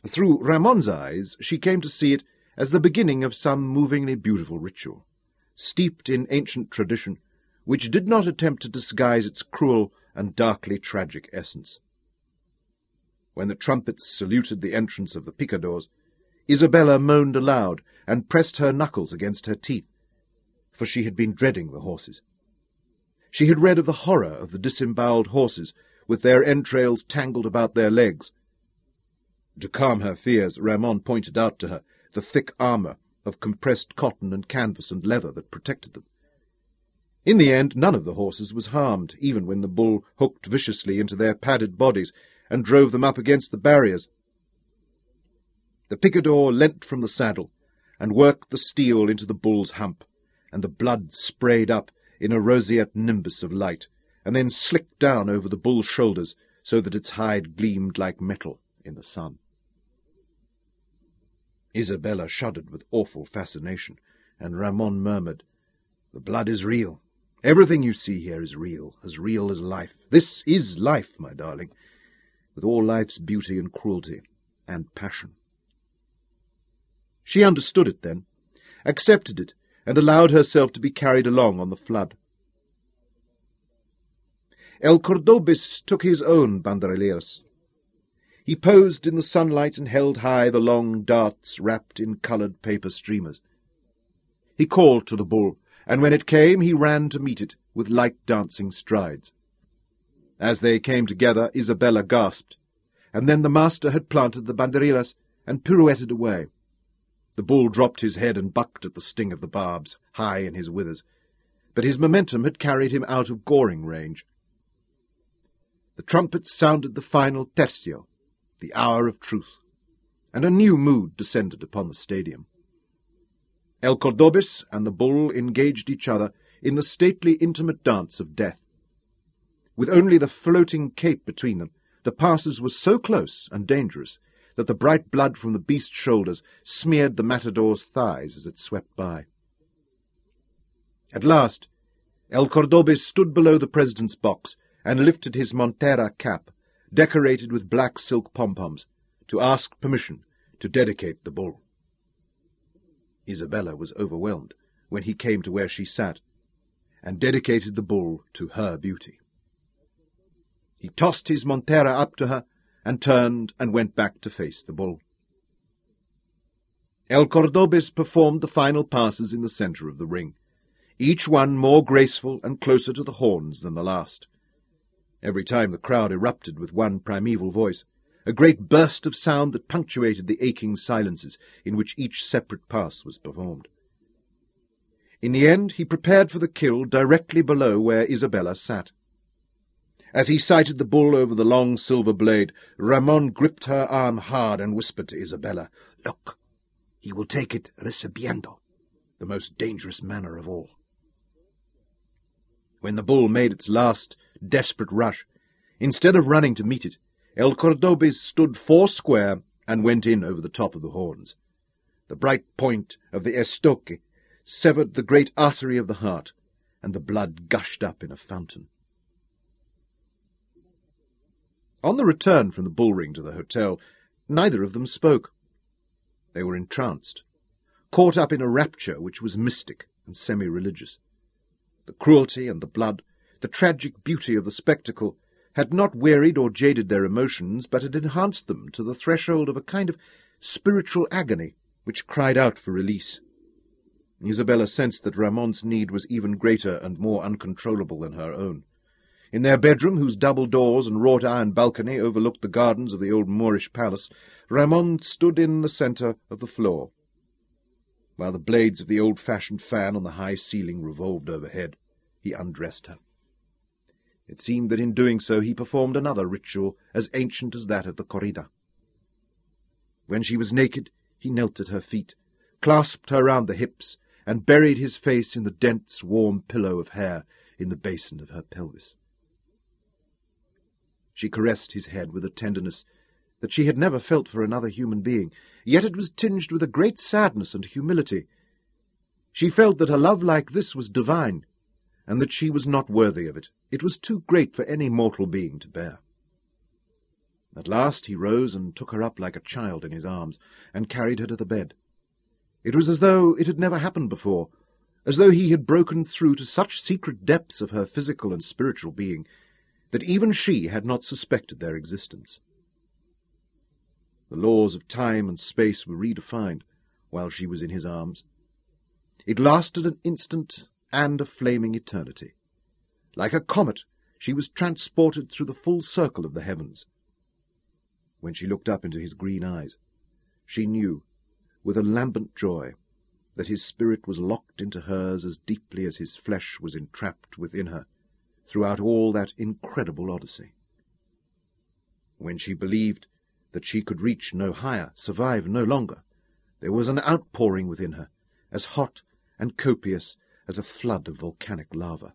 Through Ramon's eyes, she came to see it as the beginning of some movingly beautiful ritual, steeped in ancient tradition, which did not attempt to disguise its cruel and darkly tragic essence. When the trumpets saluted the entrance of the picadors, Isabella moaned aloud and pressed her knuckles against her teeth, for she had been dreading the horses. She had read of the horror of the disembowelled horses, with their entrails tangled about their legs. To calm her fears, Ramon pointed out to her the thick armour of compressed cotton and canvas and leather that protected them. In the end, none of the horses was harmed, even when the bull hooked viciously into their padded bodies and drove them up against the barriers. The picador leant from the saddle and worked the steel into the bull's hump, and the blood sprayed up in a roseate nimbus of light, and then slicked down over the bull's shoulders so that its hide gleamed like metal in the sun. Isabella shuddered with awful fascination, and Ramon murmured, "The blood is real. Everything you see here is real as life. This is life, my darling, with all life's beauty and cruelty and passion." She understood it then, accepted it, and allowed herself to be carried along on the flood. El Cordobés took his own banderilleras. He posed in the sunlight and held high the long darts wrapped in coloured paper streamers. He called to the bull, and when it came he ran to meet it with light dancing strides. As they came together, Isabella gasped, and then the master had planted the banderillas and pirouetted away. The bull dropped his head and bucked at the sting of the barbs, high in his withers, but his momentum had carried him out of goring range. The trumpets sounded the final tercio, the hour of truth, and a new mood descended upon the stadium. El Cordobés and the bull engaged each other in the stately, intimate dance of death. With only the floating cape between them, the passes were so close and dangerous that the bright blood from the beast's shoulders smeared the matador's thighs as it swept by. At last, El Cordobés stood below the president's box and lifted his montera cap, decorated with black silk pom-poms, to ask permission to dedicate the bull. Isabella was overwhelmed when he came to where she sat, and dedicated the bull to her beauty. He tossed his montera up to her, and turned and went back to face the bull. El Cordobés performed the final passes in the centre of the ring, each one more graceful and closer to the horns than the last. Every time the crowd erupted with one primeval voice, a great burst of sound that punctuated the aching silences in which each separate pass was performed. In the end, he prepared for the kill directly below where Isabella sat. As he sighted the bull over the long silver blade, Ramon gripped her arm hard and whispered to Isabella, "Look, he will take it recibiendo, the most dangerous manner of all." When the bull made its last desperate rush, instead of running to meet it, El Cordobés stood foursquare and went in over the top of the horns. The bright point of the estoque severed the great artery of the heart, and the blood gushed up in a fountain. On the return from the bull-ring to the hotel, neither of them spoke. They were entranced, caught up in a rapture which was mystic and semi-religious. The cruelty and the blood, the tragic beauty of the spectacle, had not wearied or jaded their emotions, but had enhanced them to the threshold of a kind of spiritual agony which cried out for release. Isabella sensed that Ramon's need was even greater and more uncontrollable than her own. In their bedroom, whose double doors and wrought-iron balcony overlooked the gardens of the old Moorish palace, Ramon stood in the centre of the floor, while the blades of the old-fashioned fan on the high ceiling revolved overhead. He undressed her. It seemed that in doing so he performed another ritual as ancient as that of the corrida. When she was naked, he knelt at her feet, clasped her round the hips, and buried his face in the dense, warm pillow of hair in the basin of her pelvis. She caressed his head with a tenderness that she had never felt for another human being, yet it was tinged with a great sadness and humility. She felt that a love like this was divine, and that she was not worthy of it. It was too great for any mortal being to bear. At last he rose and took her up like a child in his arms, and carried her to the bed. It was as though it had never happened before, as though he had broken through to such secret depths of her physical and spiritual being that even she had not suspected their existence. The laws of time and space were redefined while she was in his arms. It lasted an instant and a flaming eternity. Like a comet, she was transported through the full circle of the heavens. When she looked up into his green eyes, she knew, with a lambent joy, that his spirit was locked into hers as deeply as his flesh was entrapped within her, throughout all that incredible odyssey. When she believed that she could reach no higher, survive no longer, there was an outpouring within her, as hot and copious as a flood of volcanic lava.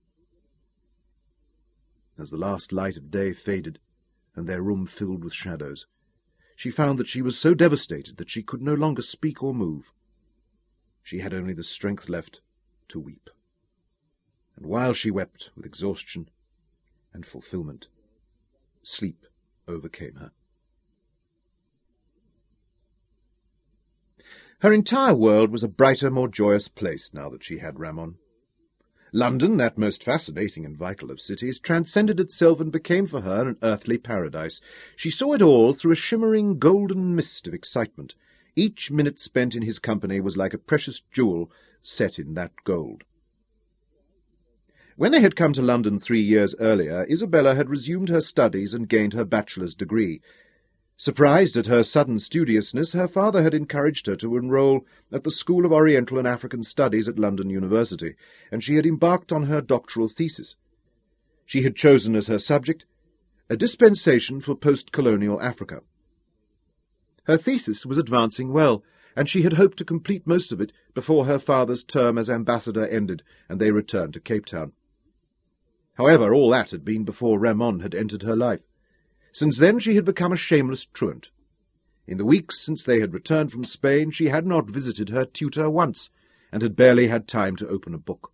As the last light of day faded, and their room filled with shadows, she found that she was so devastated that she could no longer speak or move. She had only the strength left to weep. And while she wept with exhaustion and fulfillment, sleep overcame her. Her entire world was a brighter, more joyous place now that she had Ramon. London, that most fascinating and vital of cities, transcended itself and became for her an earthly paradise. She saw it all through a shimmering golden mist of excitement. Each minute spent in his company was like a precious jewel set in that gold. When they had come to London 3 years earlier, Isabella had resumed her studies and gained her bachelor's degree. Surprised at her sudden studiousness, her father had encouraged her to enroll at the School of Oriental and African Studies at London University, and she had embarked on her doctoral thesis. She had chosen as her subject a dispensation for post-colonial Africa. Her thesis was advancing well, and she had hoped to complete most of it before her father's term as ambassador ended and they returned to Cape Town. However, all that had been before Ramon had entered her life. Since then she had become a shameless truant. In the weeks since they had returned from Spain, she had not visited her tutor once, and had barely had time to open a book.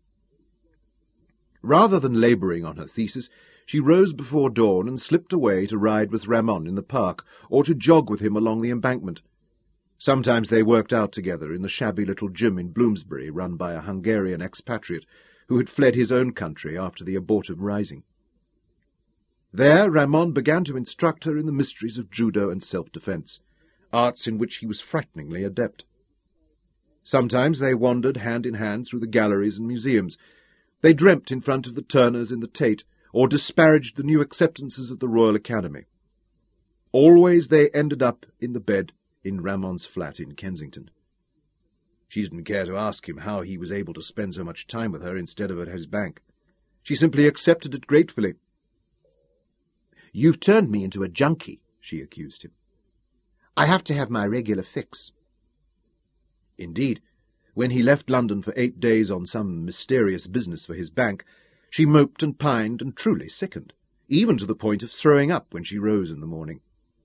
Rather than labouring on her thesis, she rose before dawn and slipped away to ride with Ramon in the park, or to jog with him along the embankment. Sometimes they worked out together in the shabby little gym in Bloomsbury, run by a Hungarian expatriate who had fled his own country after the abortive rising. There Ramon began to instruct her in the mysteries of judo and self-defence, arts in which he was frighteningly adept. Sometimes they wandered hand in hand through the galleries and museums. They dreamt in front of the Turners in the Tate, or disparaged the new acceptances at the Royal Academy. Always they ended up in the bed in Ramon's flat in Kensington. She didn't care to ask him how he was able to spend so much time with her instead of at his bank. She simply accepted it gratefully. "You've turned me into a junkie," she accused him. "I have to have my regular fix." Indeed, when he left London for 8 days on some mysterious business for his bank, she moped and pined and truly sickened, even to the point of throwing up when she rose in the morning.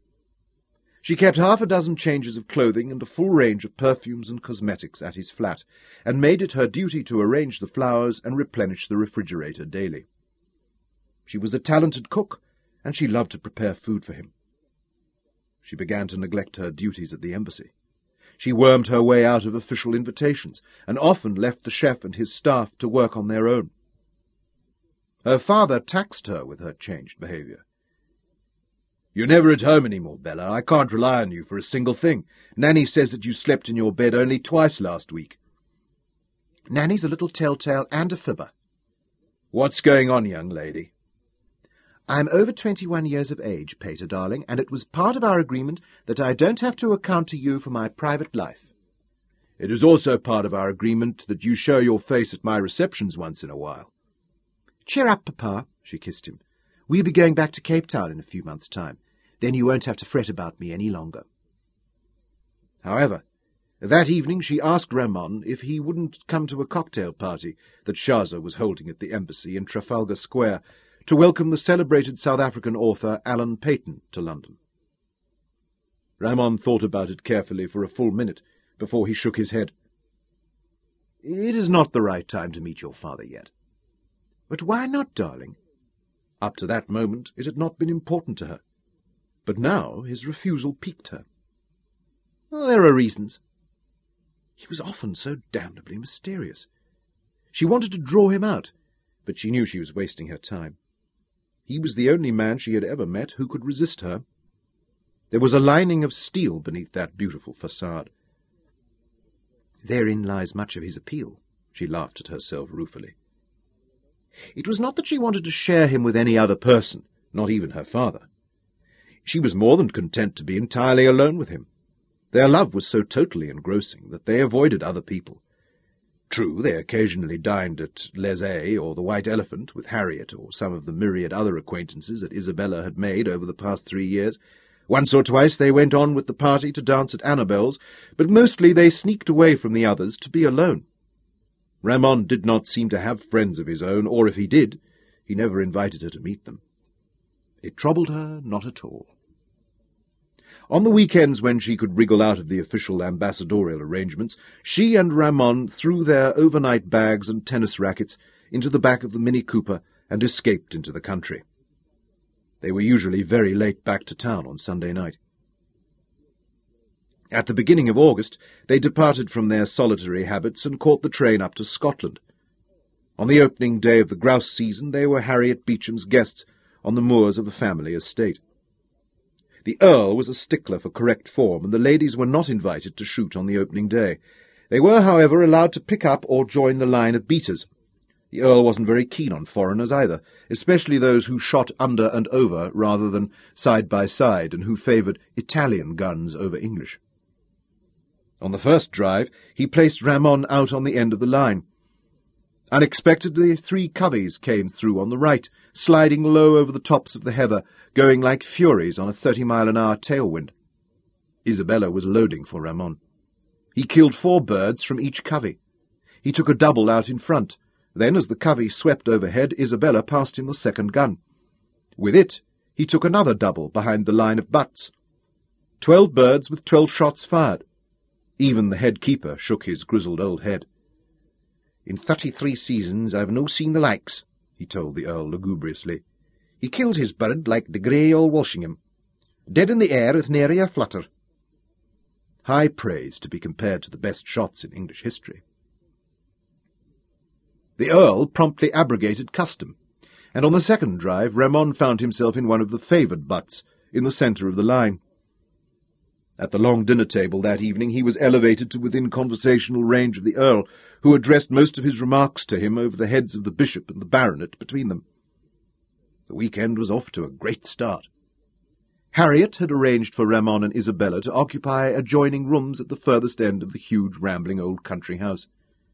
She kept 6 changes of clothing and a full range of perfumes and cosmetics at his flat, and made it her duty to arrange the flowers and replenish the refrigerator daily. She was a talented cook, and she loved to prepare food for him. She began to neglect her duties at the embassy. She wormed her way out of official invitations, and often left the chef and his staff to work on their own. Her father taxed her with her changed behaviour. "You're never at home any more, Bella. I can't rely on you for a single thing. Nanny says that you slept in your bed only twice last week." "Nanny's a little telltale and a fibber." "What's going on, young lady?" "I'm over 21 years of age, Pater, darling, and it was part of our agreement that I don't have to account to you for my private life." "It is also part of our agreement that you show your face at my receptions once in a while." "Cheer up, Papa," she kissed him. "We'll be going back to Cape Town in a few months' time. Then you won't have to fret about me any longer." However, that evening she asked Ramon if he wouldn't come to a cocktail party that Shaza was holding at the embassy in Trafalgar Square, to welcome the celebrated South African author Alan Paton to London. Ramon thought about it carefully for a full minute before he shook his head. "It is not the right time to meet your father yet." "But why not, darling?" Up to that moment it had not been important to her. But now his refusal piqued her. Well, there are reasons. He was often so damnably mysterious. She wanted to draw him out, but she knew she was wasting her time. He was the only man she had ever met who could resist her. There was a lining of steel beneath that beautiful facade. Therein lies much of his appeal, she laughed at herself ruefully. It was not that she wanted to share him with any other person, not even her father. She was more than content to be entirely alone with him. Their love was so totally engrossing that they avoided other people. True, they occasionally dined at Les Ayes or the White Elephant with Harriet or some of the myriad other acquaintances that Isabella had made over the past 3 years. Once or twice they went on with the party to dance at Annabel's, but mostly they sneaked away from the others to be alone. Ramon did not seem to have friends of his own, or if he did, he never invited her to meet them. It troubled her not at all. On the weekends when she could wriggle out of the official ambassadorial arrangements, she and Ramon threw their overnight bags and tennis rackets into the back of the Mini Cooper and escaped into the country. They were usually very late back to town on Sunday night. At the beginning of August, they departed from their solitary habits and caught the train up to Scotland. On the opening day of the grouse season, they were Harriet Beecham's guests on the moors of the family estate. The Earl was a stickler for correct form, and the ladies were not invited to shoot on the opening day. They were, however, allowed to pick up or join the line of beaters. The Earl wasn't very keen on foreigners either, especially those who shot under and over rather than side by side, and who favoured Italian guns over English. On the first drive, he placed Ramon out on the end of the line. Unexpectedly, 3 coveys came through on the right, sliding low over the tops of the heather, going like furies on a 30-mile-an-hour tailwind. Isabella was loading for Ramon. He killed 4 birds from each covey. He took a double out in front. Then, as the covey swept overhead, Isabella passed him the second gun. With it, he took another double behind the line of butts. 12 birds with 12 shots fired. Even the head keeper shook his grizzled old head. "In 33 seasons I've no seen the likes," he told the Earl lugubriously. "He killed his bird like the grey old Walshingham. Dead in the air with nary a flutter." High praise to be compared to the best shots in English history. The Earl promptly abrogated custom, and on the second drive Ramon found himself in one of the favoured butts, in the centre of the line. At the long dinner table that evening he was elevated to within conversational range of the Earl, who addressed most of his remarks to him over the heads of the bishop and the baronet between them. The weekend was off to a great start. Harriet had arranged for Ramon and Isabella to occupy adjoining rooms at the furthest end of the huge, rambling old country house.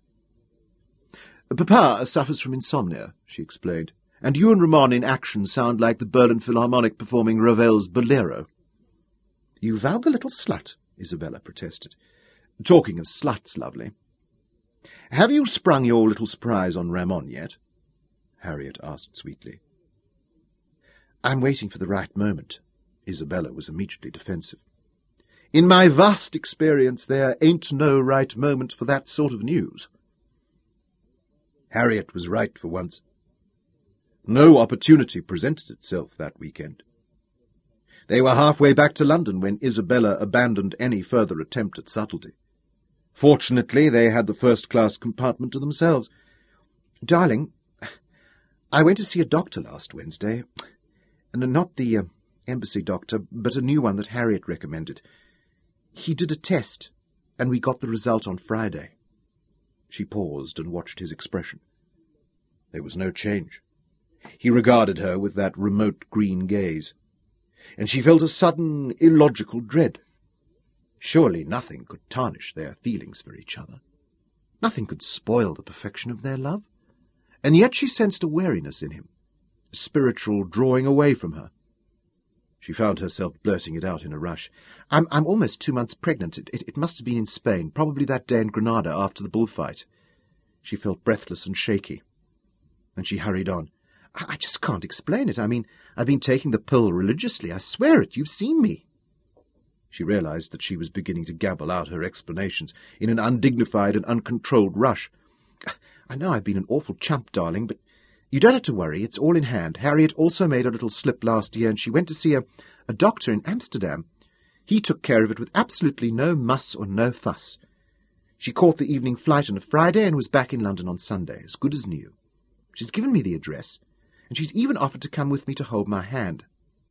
"Papa suffers from insomnia," she explained, "and you and Ramon in action sound like the Berlin Philharmonic performing Ravel's Bolero." "You vulgar little slut," Isabella protested. "Talking of sluts, lovely. Have you sprung your little surprise on Ramon yet?" Harriet asked sweetly. "I'm waiting for the right moment." Isabella was immediately defensive. "In my vast experience, there ain't no right moment for that sort of news." Harriet was right for once. No opportunity presented itself that weekend. They were halfway back to London when Isabella abandoned any further attempt at subtlety. Fortunately, they had the first-class compartment to themselves. "Darling, I went to see a doctor last Wednesday. Not the embassy doctor, but a new one that Harriet recommended. He did a test, and we got the result on Friday." She paused and watched his expression. There was no change. He regarded her with that remote green gaze, and she felt a sudden, illogical dread. Surely nothing could tarnish their feelings for each other. Nothing could spoil the perfection of their love. And yet she sensed a wariness in him, a spiritual drawing away from her. She found herself blurting it out in a rush. I'm almost 2 months pregnant. It must have been in Spain, probably that day in Granada after the bullfight." She felt breathless and shaky. And she hurried on. I just can't explain it. I mean, I've been taking the pill religiously. I swear it. You've seen me." She realized that she was beginning to gabble out her explanations in an undignified and uncontrolled rush. "I know I've been an awful chump, darling, but you don't have to worry. It's all in hand. Harriet also made a little slip last year, and she went to see a a doctor in Amsterdam. He took care of it with absolutely no muss or no fuss. She caught the evening flight on a Friday and was back in London on Sunday, as good as new. She's given me the address, and she's even offered to come with me to hold my hand.